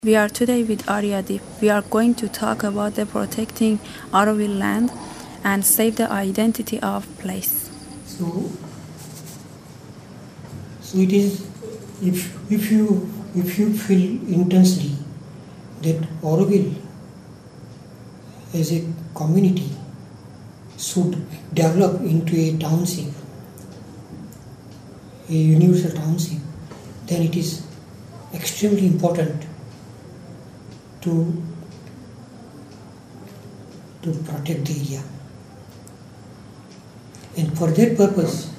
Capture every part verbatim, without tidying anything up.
We are today with Aryadeep. We are going to talk about the protecting Auroville land and save the identity of place. So, so it is if if you if you feel intensely that Auroville as a community should develop into a township, a universal township, then it is extremely important to to protect the area. And for that purpose,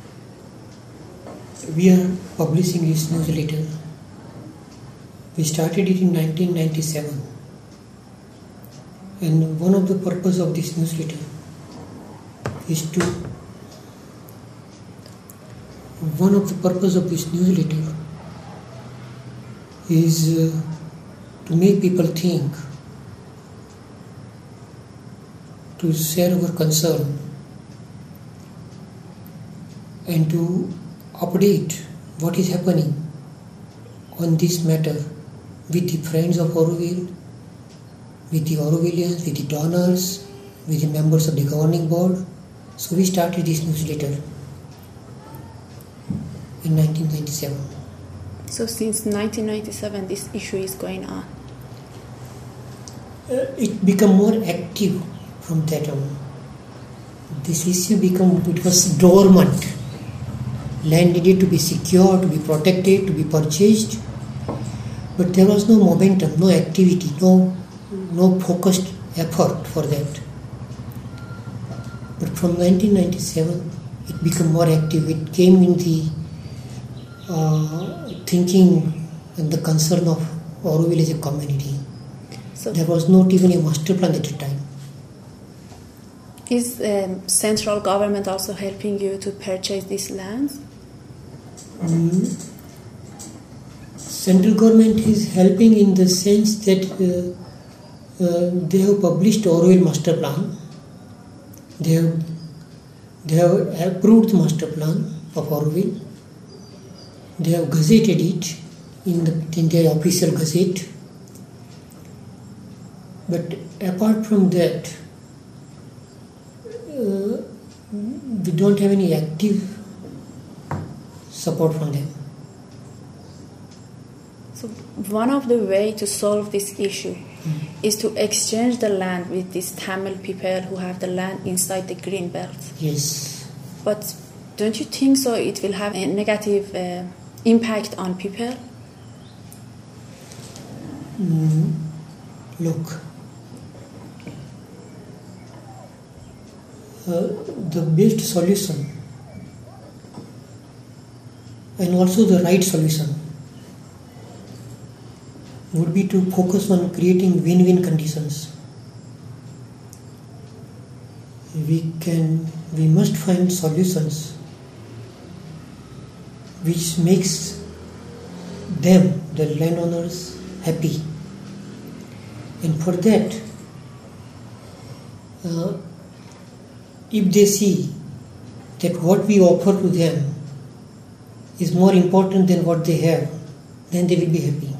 we are publishing this newsletter. We started it in nineteen ninety-seven. And one of the purpose of this newsletter is to one of the purpose of this newsletter is uh, to make people think, to share our concern, and to update what is happening on this matter with the friends of Auroville, with the Aurovillians, with the donors, with the members of the governing board. So we started this newsletter in nineteen ninety-seven. So since nineteen ninety-seven, this issue is going on. Uh, it became more active from that on. This issue became, it was dormant. Land needed to be secured, to be protected, to be purchased. But there was no momentum, no activity, no, no focused effort for that. But from nineteen ninety-seven, it became more active. It came in the uh, thinking and the concern of Auroville as a community. So there was not even a master plan at the time. Is um, central government also helping you to purchase these lands? Mm. Central government is helping in the sense that uh, uh, they have published Auroville master plan. They have, they have approved the master plan of Auroville. They have gazetted it in, the, in their official gazette. But apart from that, uh, we don't have any active support from them. So one of the ways to solve this issue mm. is to exchange the land with these Tamil people who have the land inside the green belt. Yes. But don't you think so it will have a negative uh, impact on people? Mm, look, uh, the best solution and also the right solution would be to focus on creating win-win conditions. We can, we must find solutions which makes them, the landowners, happy. And for that, uh, if they see that what we offer to them is more important than what they have, then they will be happy.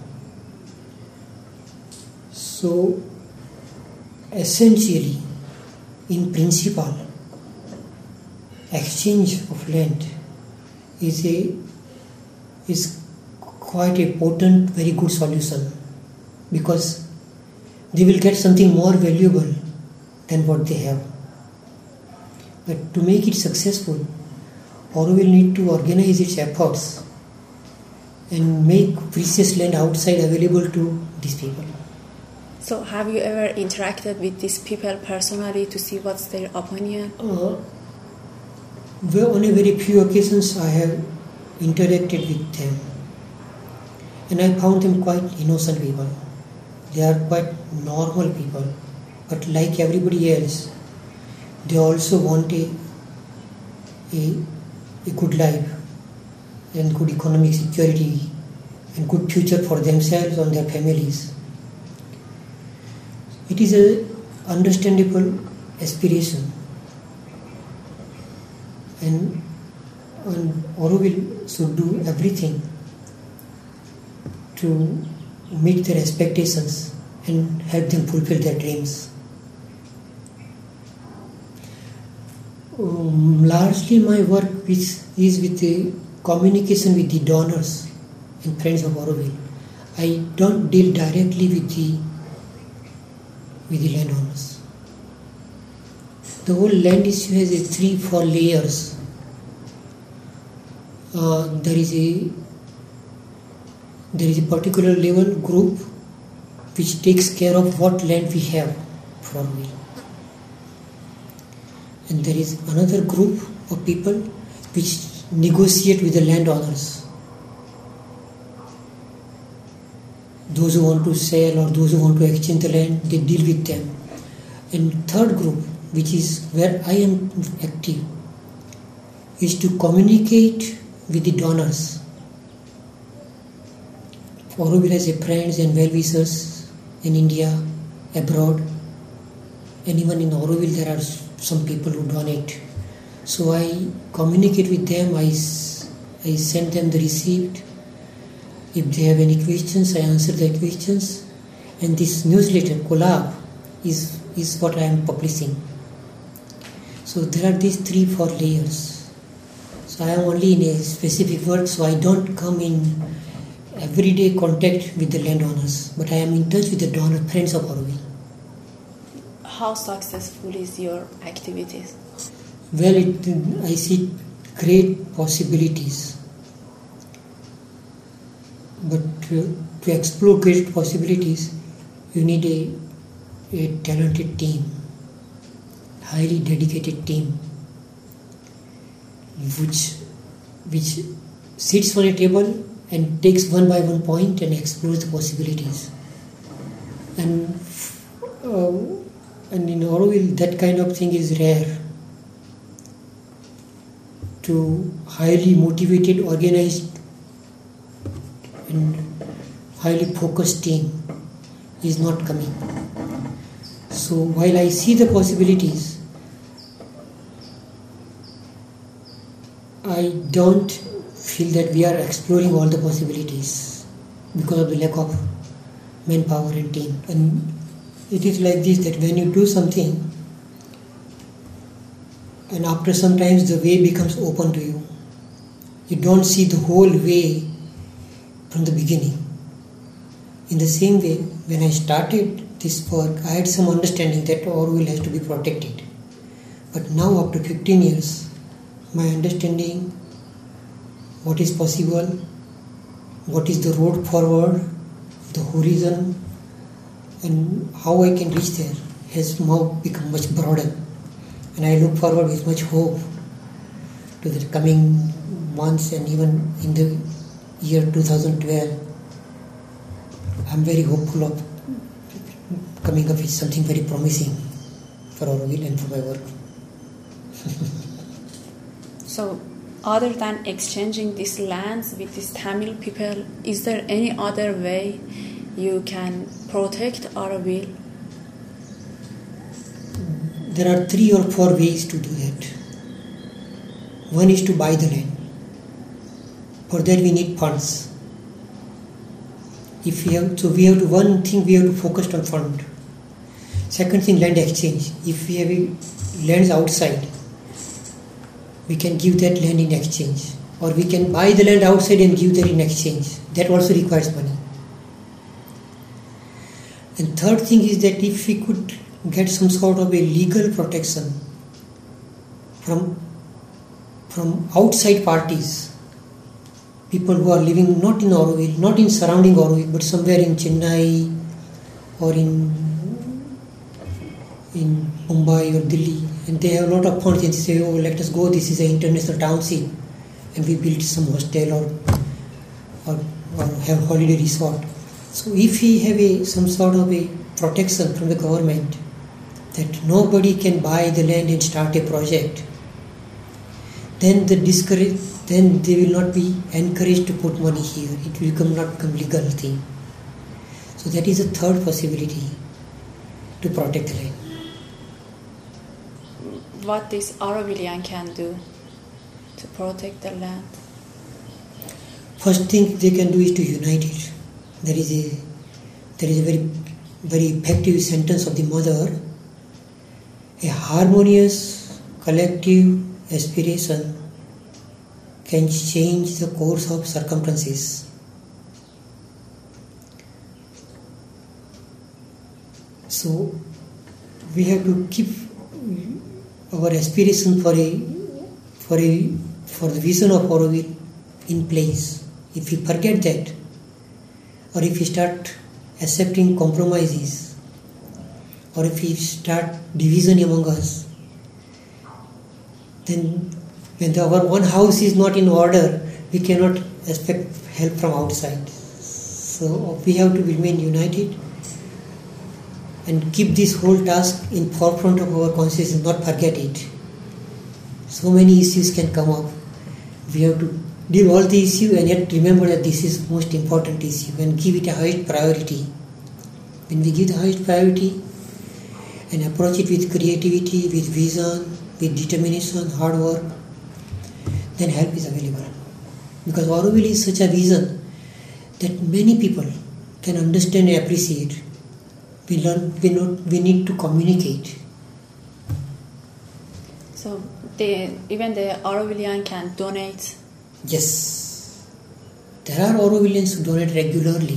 So, essentially, in principle, exchange of land is a is quite a potent, very good solution, because they will get something more valuable than what they have. But to make it successful, Auroville need to organize its efforts and make precious land outside available to these people. So have you ever interacted with these people personally to see what's their opinion? Uh, well, on a very few occasions I have interacted with them, and I found them quite innocent people. They are quite normal people, but like everybody else, they also want a, a, a good life and good economic security and good future for themselves and their families. It is a understandable aspiration, and, and Auroville should do everything to meet their expectations and help them fulfill their dreams. Um, largely my work is, is with the communication with the donors and friends of Auroville. I don't deal directly with the with the landowners. The whole land issue has a three, four layers. Uh, there is a there is a particular level group which takes care of what land we have for Auroville. And there is another group of people which negotiate with the landowners. Those who want to sell or those who want to exchange the land, they deal with them. And third group, which is where I am active, is to communicate with the donors. Auroville has friends and well-wishers in India, abroad, and even in Auroville there are some people who donate. So I communicate with them, I, I send them the receipt. If they have any questions, I answer their questions. And this newsletter, Collab, is, is what I am publishing. So there are these three, four layers. So I am only in a specific work, so I don't come in everyday contact with the landowners, but I am in touch with the donor friends of Auroville. How successful is your activities? Well, it, I see great possibilities. But to, to explore great possibilities, you need a, a talented team, highly dedicated team, which, which sits on a table and takes one by one point and explores the possibilities. And uh, and in Auroville, that kind of thing is rare. To highly motivated, organized and highly focused team is not coming. So while I see the possibilities, I don't feel that we are exploring all the possibilities because of the lack of manpower and team. And it is like this, that when you do something and after some times the way becomes open to you, you don't see the whole way from the beginning. In the same way, when I started this work, I had some understanding that Auroville has to be protected. But now after fifteen years, my understanding what is possible, what is the road forward, the horizon, and how I can reach there has now become much broader. And I look forward with much hope to the coming months, and even in the year two thousand twelve. I'm very hopeful of coming up with something very promising for Auroville and for my work. So, other than exchanging these lands with these Tamil people, is there any other way you can protect Auroville? There are three or four ways to do that. One is to buy the land. For that we need funds. If we have, so we have to, one thing we have to focus on fund. Second thing, land exchange. If we have a, lands outside, we can give that land in exchange. Or we can buy the land outside and give that in exchange. That also requires money. And third thing is that if we could get some sort of a legal protection from, from outside parties, people who are living not in Auroville, not in surrounding Auroville, but somewhere in Chennai or in in Mumbai or Delhi, and they have a lot of funds and they say, oh, let us go, this is an international township, and we build some hostel or or, or have holiday resort. So if we have a some sort of a protection from the government that nobody can buy the land and start a project, then the discourage, then they will not be encouraged to put money here. It will become not become legal thing. So that is a third possibility to protect the land. What this Aurovillian can do to protect the land? First thing they can do is to unite it. There is a there is a very, very effective sentence of the mother. A harmonious collective aspiration can change the course of circumstances. So we have to keep our aspiration for a for a for the vision of Auroville in place. If we forget that, or if we start accepting compromises, or if we start division among us, then when the, our one house is not in order, we cannot expect help from outside. So we have to remain united and keep this whole task in forefront of our consciousness, not forget it. So many issues can come up. We have to deal all the issue and yet remember that this is most important issue and give it a highest priority. When we give the highest priority and approach it with creativity, with vision, with determination, hard work, then help is available. Because Auroville is such a vision that many people can understand and appreciate. We learn, we, not, we need to communicate. So they, even the Aurovillian can donate? Yes. There are Aurovillians who donate regularly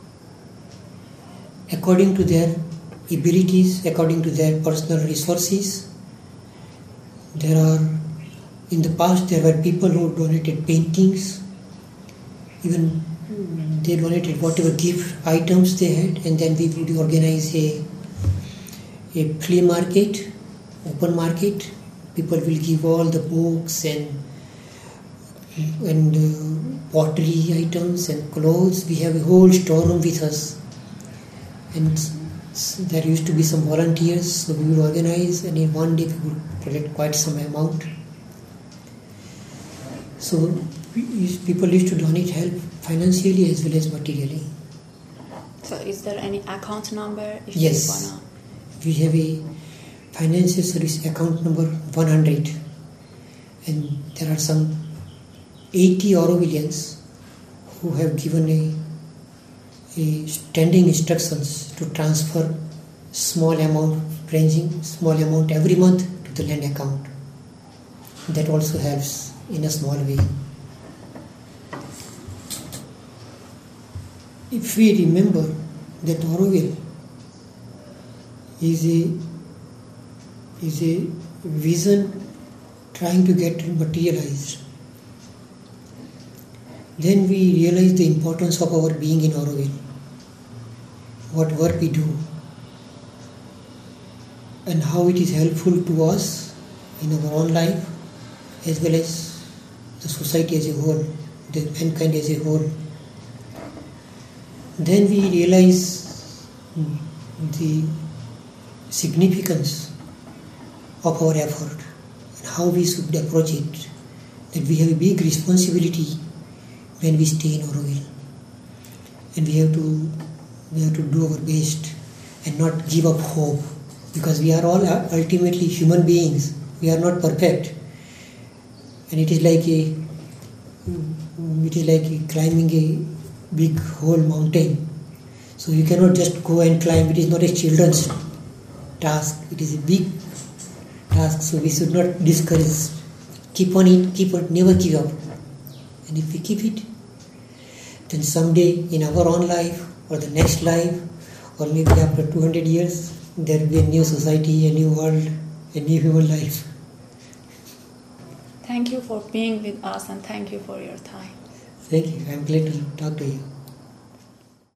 according to their abilities, according to their personal resources. There are, in the past there were people who donated paintings, even they donated whatever gift items they had, and then we would organize a, a flea market, open market. People will give all the books and and uh, pottery items and clothes. We have a whole storeroom with us, and there used to be some volunteers, so we would organize, and in one day we would collect quite some amount. So people used to donate help financially as well as materially. So is there any account number? If Yes. Wanna... We have a financial service account number one hundred, and there are some eighty Aurovillians who have given a, a standing instructions to transfer small amount, ranging small amount every month to the land account. That also helps in a small way. If we remember that Auroville is a is a vision trying to get materialized, then we realize the importance of our being in Auroville, what work we do, and how it is helpful to us in our own life as well as the society as a whole, the mankind as a whole. Then we realize the significance of our effort and how we should approach it, that we have a big responsibility when we stay in Auroville, and we have to we have to do our best and not give up hope, because we are all ultimately human beings. We are not perfect, and it is like a it is like a climbing a big whole mountain. So you cannot just go and climb. It is not a children's task. It is a big task. So we should not discourage. Keep on it. Keep on. Never give up. And if we keep it, then someday in our own life or the next life, or maybe after two hundred years, there will be a new society, a new world, a new human life. Thank you for being with us, and thank you for your time. Thank you. I am glad to talk to you.